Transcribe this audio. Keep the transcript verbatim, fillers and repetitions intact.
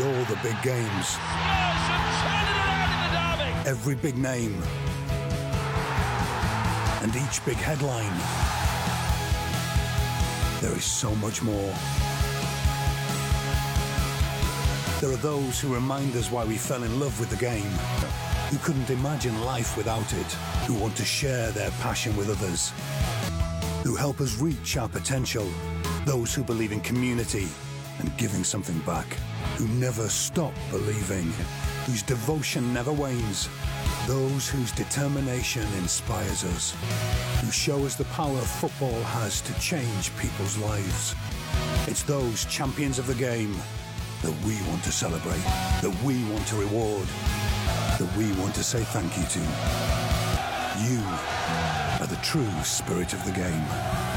behind all the big games. Every big name. And each big headline. There is so much more. There are those who remind us why we fell in love with the game, who couldn't imagine life without it, who want to share their passion with others, who help us reach our potential, those who believe in community and giving something back, who never stop believing, whose devotion never wanes, those whose determination inspires us, who show us the power football has to change people's lives. It's those champions of the game that we want to celebrate, that we want to reward, that we want to say thank you to. You are the true spirit of the game.